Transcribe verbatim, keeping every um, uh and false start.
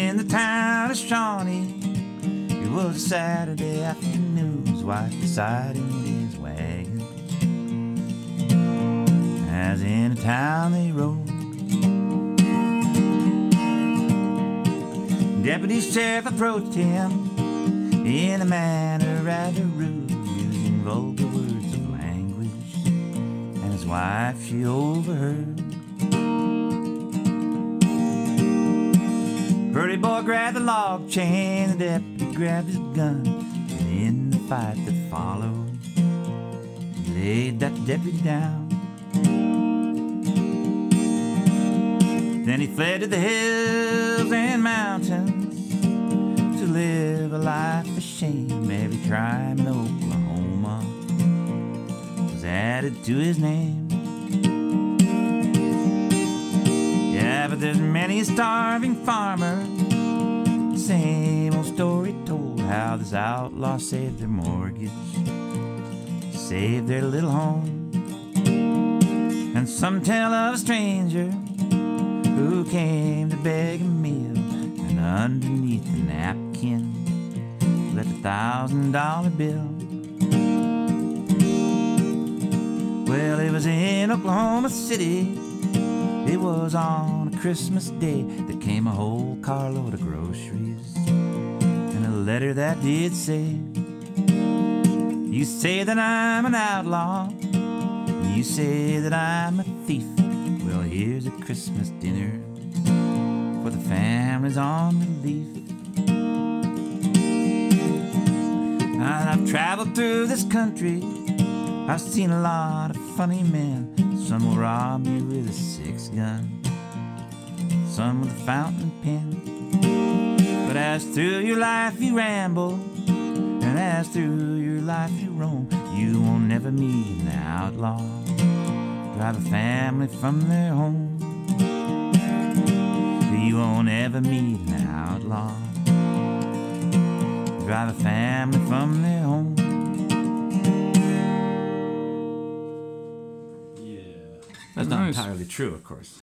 in the town of Shawnee. It was a Saturday afternoon. His wife beside him in his wagon. As in a town they rode. Deputy sheriff approached him in a manner rather rude, using vulgar words of language, and his wife she overheard. Pretty boy grabbed the log chain, the deputy grabbed his gun, and in the fight that followed, he laid that deputy down. Then he fled to the hills and mountains to live a life of shame. Every crime in Oklahoma was added to his name. Yeah, but there's many a starving farmer, same old story told, how this outlaw saved their mortgage, saved their little home. And some tell of a stranger who came to beg a meal, and underneath the napkin left a thousand dollar bill. Well, it was in Oklahoma City. It was on a Christmas day. There came a whole carload of groceries and a letter that did say, you say that I'm an outlaw, you say that I'm a thief. Well, here's a Christmas dinner for the families on relief. Now, I've traveled through this country. I've seen a lot of funny men. Some will rob you with a six gun, some with a fountain pen. But as through your life you ramble, and as through your life you roam, you won't never meet an outlaw drive a family from their home. You won't ever meet an outlaw drive a family from their home. Yeah. That's not Nice. entirely true, of course.